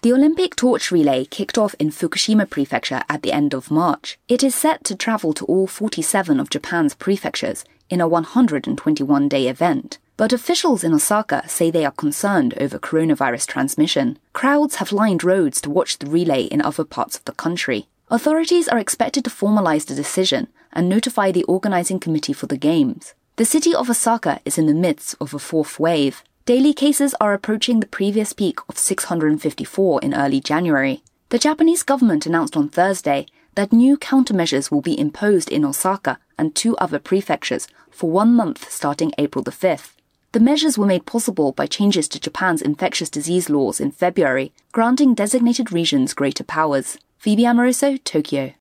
The Olympic torch relay kicked off in Fukushima Prefecture at the end of March. It is set to travel to all 47 of Japan's prefectures in a 121-day event. But officials in Osaka say they are concerned over coronavirus transmission. Crowds have lined roads to watch the relay in other parts of the country. Authorities are expected to formalize the decision and notify the organizing committee for the Games. The city of Osaka is in the midst of a fourth wave. Daily cases are approaching the previous peak of 654 in early January. The Japanese government announced on Thursday that new countermeasures will be imposed in Osaka and 2 other prefectures for 1 month starting April the 5th. The measures were made possible by changes to Japan's infectious disease laws in February, granting designated regions greater powers. Phoebe Amoroso, Tokyo.